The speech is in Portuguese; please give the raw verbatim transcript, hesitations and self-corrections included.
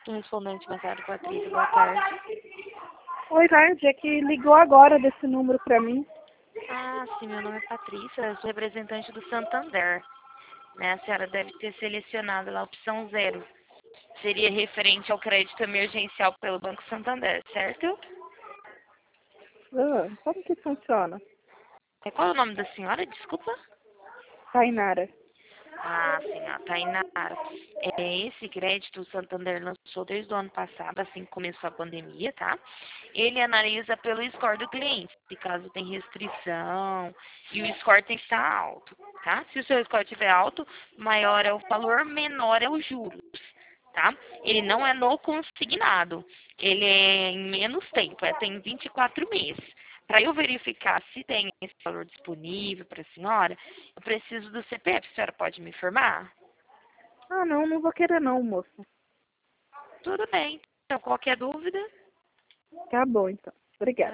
Correspondente bancário Patrícia, boa tarde. Oi, tarde, é que ligou agora desse número pra mim. Ah, sim, meu nome é Patrícia, eu sou representante do Santander. Né? A senhora deve ter selecionado lá a opção zero. Seria referente ao crédito emergencial pelo Banco Santander, certo? Ah, como que funciona? É, qual é o nome da senhora? Desculpa. Tainara. Ah, sim, a Tainara. É, esse crédito o Santander lançou desde o ano passado, assim que começou a pandemia, tá? Ele analisa pelo score do cliente, se caso tem restrição, e o score tem que estar alto, tá? Se o seu score estiver alto, maior é o valor, menor é os juros, tá? Ele não é no consignado, ele é em menos tempo, é tem vinte e quatro meses. Para eu verificar se tem esse valor disponível para a senhora, eu preciso do C P F. A senhora pode me informar? Ah, não, não vou querer não, moça. Tudo bem. Então, qualquer dúvida? Tá bom, então. Obrigada.